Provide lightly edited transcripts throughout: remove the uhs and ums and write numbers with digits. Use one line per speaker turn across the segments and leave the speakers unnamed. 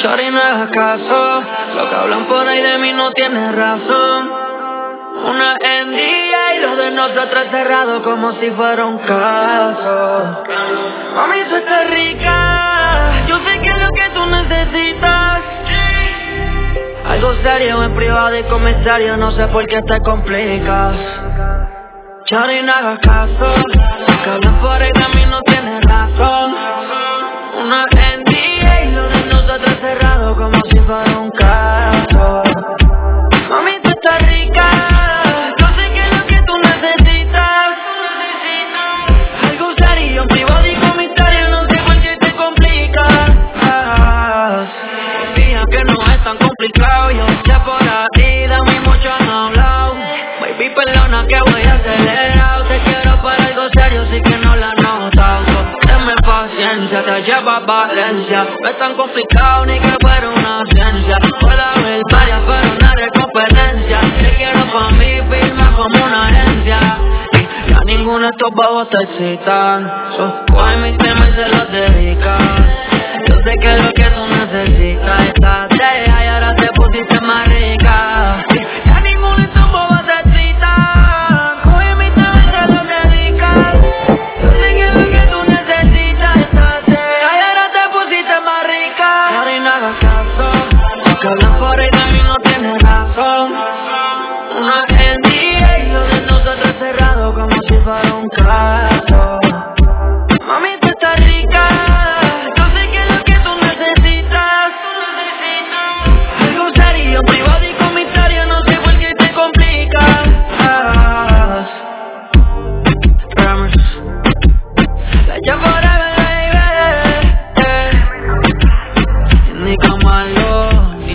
Shorty, no hagas caso, lo que hablan por ahí de mí no tiene razón. Una NDA y lo de nosotros cerrado como si fuera un caso. Mami, tú estás rica, yo sé que es lo que tú necesitas. Algo serio en privado y comisario, no sé por qué te complicas. Shorty, no hagas caso, lo que hablan por ahí de mí no tiene razón. Una NDA y lo de nosotros cerrado como si fuera un caso. Mami, tú estás rica, yo sé que es lo que tú necesitas. Algo serio en privado y comisario, no sé por qué te complicas. Día que no es tan complicado, yo sé por ahí de mí mucho han hablado. Baby, perdona que voy acelerado, te quiero para algo serio, sí que no la has notado. Tenme paciencia, te lleva a Valencia. No es tan complicado ni que fuera una ciencia. Puede haber varias, pero una recompetencia. Te quiero pa' mí, firma como una agencia. Y ya ninguno de estos babos te excitan. Coge mis temas y se los dedicas. Yo sé que es lo que tú necesitas. Estás deja y ahora te pusiste más rica. Ya ninguno de estos babos te excitan. Coge mis temas y se los dedicas. Yo sé que es lo que tú necesitas. Estás deja y ahora te pusiste más rica. Shorty, no hagas caso, lo que hablan por ahí de mí no tiene razón. Una NDA y lo de nosotros cerrado como si fuera un caso. Mami, tú estás rica, yo sé que es lo que tú necesitas. Algo serio, privado y comisario, no sé por qué te complicas. Promise. La yo forever, baby. Ni Camalo,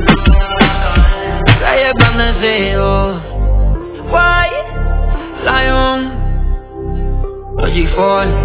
Reyes bendecidos. White Lion, G4.